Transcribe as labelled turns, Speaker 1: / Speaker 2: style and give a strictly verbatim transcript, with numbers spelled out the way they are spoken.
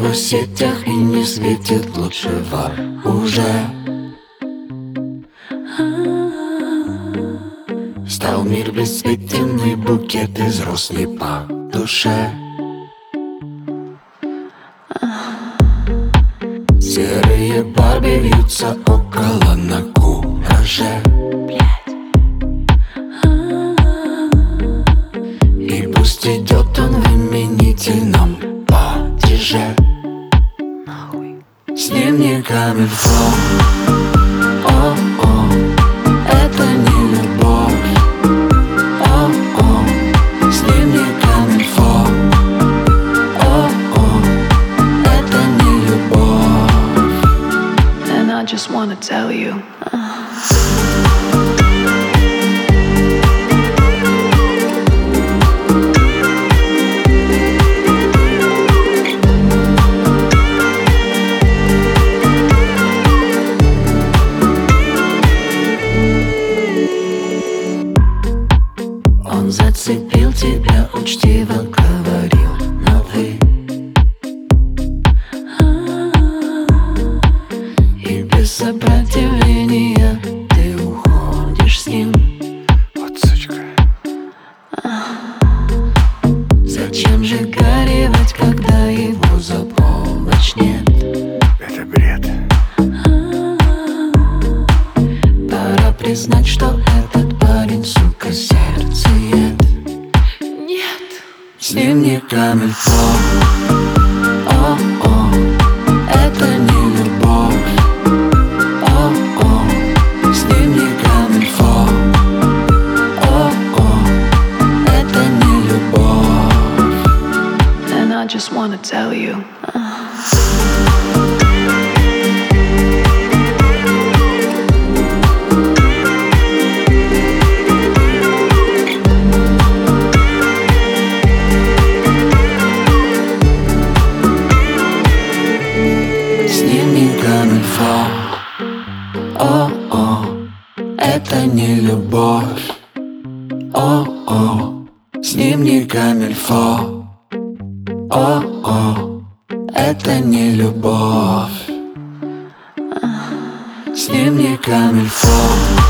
Speaker 1: его сетях и не светит лучшего уже. Стал мир бесцветен, и букет из роз не по душе. Серые Барби вьются около на кураже. И пусть идет он в именительном падеже. С ним не камильфо. О-о, это не любовь. О-о, с ним не камильфо. О-о, это не любовь.
Speaker 2: And I just wanna tell you,
Speaker 1: он зацепил тебя, учтиво говорил на «вы». И без сопротивления ты уходишь с ним. Вот сучка. Зачем же горевать, когда его за полночь нет?
Speaker 3: Это бред.
Speaker 1: Пора признать, что этот парень, сука, сердцеед.
Speaker 2: нет.
Speaker 1: С ним не камильфо. О-о, это не любовь. О-о, с ним не камильфо. О-о, это не любовь.
Speaker 2: And I just wanna tell you,
Speaker 1: с ним не камильфо. О-о, это не любовь. О-о, с ним не камильфо. О-о, это не любовь. С ним не камильфо.